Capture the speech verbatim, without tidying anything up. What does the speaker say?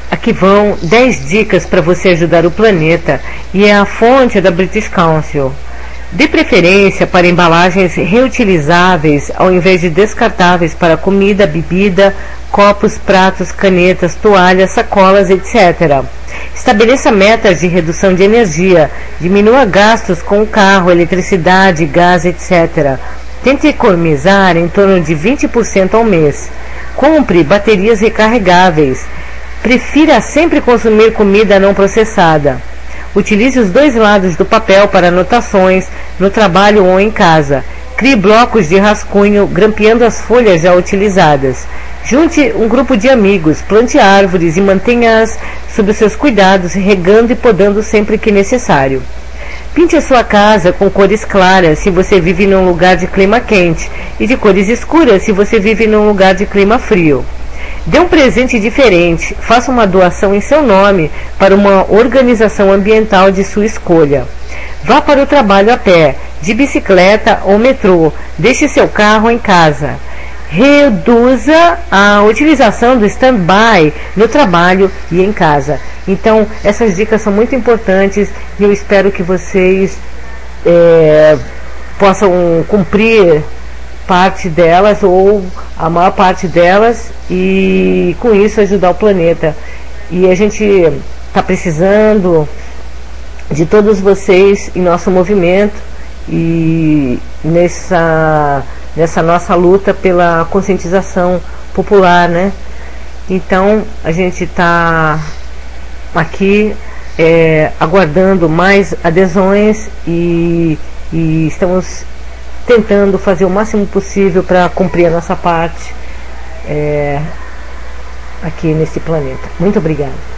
Aqui vão dez dicas para você ajudar o planeta e é a fonte da British Council. Dê preferência para embalagens reutilizáveis ao invés de descartáveis para comida, bebida, copos, pratos, canetas, toalhas, sacolas, etcétera. Estabeleça metas de redução de energia, diminua gastos com o carro, eletricidade, gás, etcétera. Tente economizar em torno de vinte por cento ao mês. Compre baterias recarregáveis. Prefira sempre consumir comida não processada. Utilize os dois lados do papel para anotações no trabalho ou em casa. Crie blocos de rascunho grampeando as folhas já utilizadas. Junte um grupo de amigos, plante árvores e mantenha-as sob os seus cuidados, regando e podando sempre que necessário. Pinte a sua casa com cores claras se você vive num lugar de clima quente e de cores escuras se você vive num lugar de clima frio. Dê um presente diferente, faça uma doação em seu nome para uma organização ambiental de sua escolha. Vá para o trabalho a pé, de bicicleta ou metrô, deixe seu carro em casa. Reduza a utilização do stand-by no trabalho e em casa. Então, essas dicas são muito importantes e eu espero que vocês é, possam cumprir parte delas ou a maior parte delas e com isso ajudar o planeta. E a gente está precisando de todos vocês em nosso movimento e nessa, nessa nossa luta pela conscientização popular, né? Então a gente está aqui é, aguardando mais adesões e, e estamos tentando fazer o máximo possível para cumprir a nossa parte é, aqui nesse planeta. Muito obrigada.